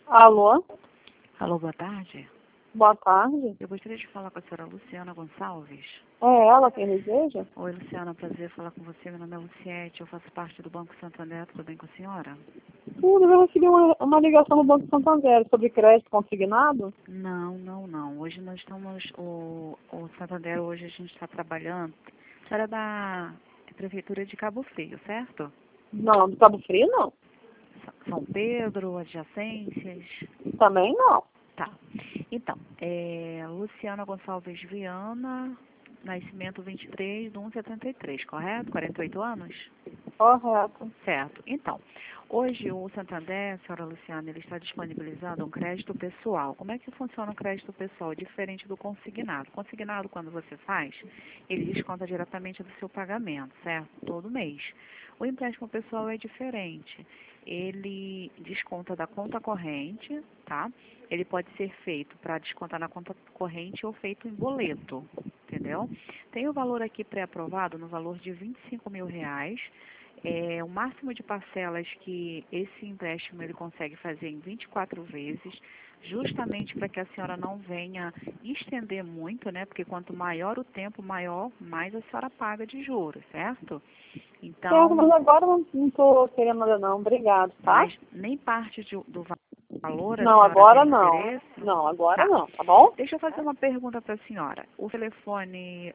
Alô? Alô, boa tarde. Boa tarde. Eu gostaria de falar com a senhora Luciana Gonçalves. É ela quem deseja? Oi, Luciana, prazer falar com você. Meu nome é Luciete, eu faço parte do Banco Santander. Tudo bem com a senhora? Tudo, eu recebi uma ligação do Banco Santander sobre crédito consignado? Não. Hoje nós estamos, o Santander, hoje a gente está trabalhando. A senhora é da Prefeitura de Cabo Frio, certo? Não, do Cabo Frio não. São Pedro, adjacências? Também não. Tá. Então, Luciana Gonçalves Viana, nascimento 23/1/73, correto? 48 anos? Correto. Certo. Então, hoje o Santander, senhora Luciana, ele está disponibilizando um crédito pessoal. Como é que funciona o crédito pessoal? Diferente do consignado. Consignado, quando você faz, ele desconta diretamente do seu pagamento, certo? Todo mês. O empréstimo pessoal é diferente. Ele desconta da conta corrente, tá? Ele pode ser feito para descontar na conta corrente ou feito em boleto, entendeu? Tem o valor aqui pré-aprovado no valor de R$ 25.000. O máximo de parcelas que esse empréstimo ele consegue fazer em 24 vezes, justamente para que a senhora não venha estender muito, né? Porque quanto maior o tempo, mais a senhora paga de juros, certo? Certo, mas Então, agora eu não estou querendo nada não. Obrigado, tá? mas nem parte do valor a Não, senhora agora tem não. interesse? Não, agora Tá. não, tá bom? Deixa eu fazer uma pergunta para a senhora. O telefone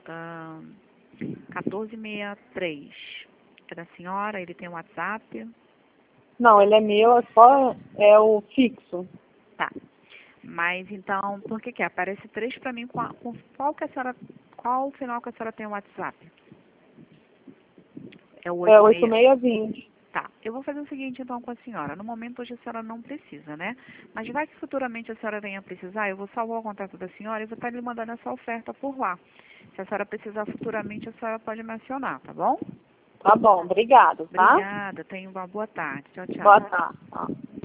1463 é da senhora? Ele tem um WhatsApp? Não, ele é meu, é o fixo. Tá. Mas então, por que que é? Aparece três para mim com qual que a senhora, qual o final que a senhora tem o WhatsApp? É o É 86. 8620. Tá. Eu vou fazer o seguinte então com a senhora. No momento hoje a senhora não precisa, né? Mas vai que futuramente a senhora venha precisar, eu vou salvar o contato da senhora e vou estar lhe mandando essa oferta por lá. Se a senhora precisar futuramente, a senhora pode me acionar, tá bom? Tá bom, obrigado, tá? Obrigada. Tenha uma boa tarde. Tchau, Boa tchau. tarde. Tá.